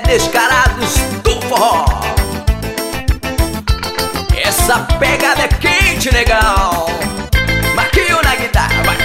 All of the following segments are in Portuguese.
Descarados do forró. Essa pegada é quente, legal. Marquinho na guitarra, vai.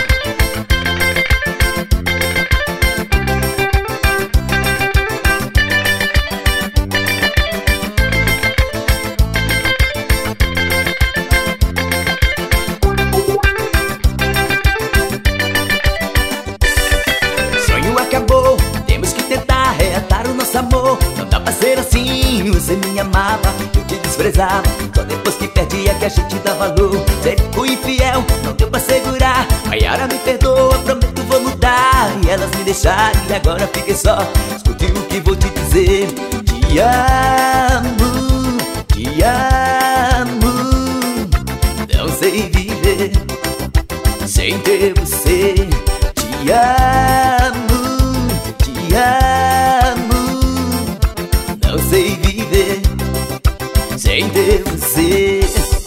Sonho acabou, temos que tentar reatar o nosso amor. Não dá pra ser assim, você me amava, eu te desprezava. Só depois que perdia que a gente dá valor. Sempre fui infiel, não deu pra segurar. Maiara me perdoa, prometo vou mudar. E elas me deixaram e agora fiquei só. Escute o que vou te dizer. Te amo, te amo. Não sei viver sem ter você. Te amo, te amo. Não sei viver sem ter você.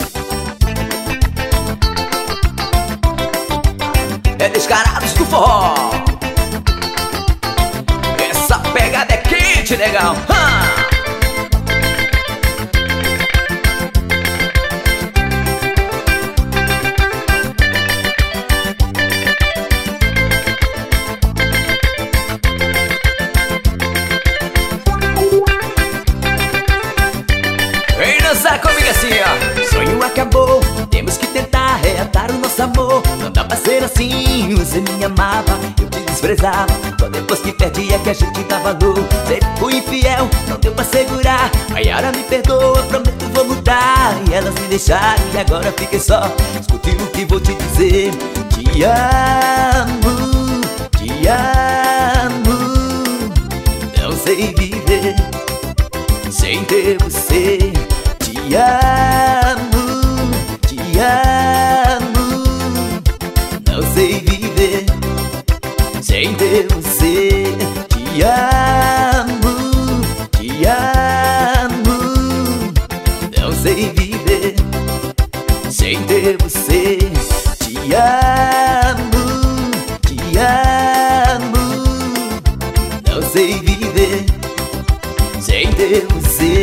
É Descarados do forró. Essa pegada é quente, legal. Vem dançar comigo assim, ó. Sonho acabou, temos que tentar reatar o nosso amor. Não dá pra ser assim, você me amava, eu te desprezava. Só depois que perdia que a gente dá valor. Sempre fui infiel, não deu pra segurar. Maiara me perdoa, prometo vou mudar. E elas me deixaram e agora fiquei só. Escute o que vou te dizer. Te amo, te amo. Não sei viver sem ter você. Te amo, te amo. Não sei viver sem ter você. Te amo, te amo. Não sei viver sem ter você. Te amo, te amo. Não sei viver sem ter você.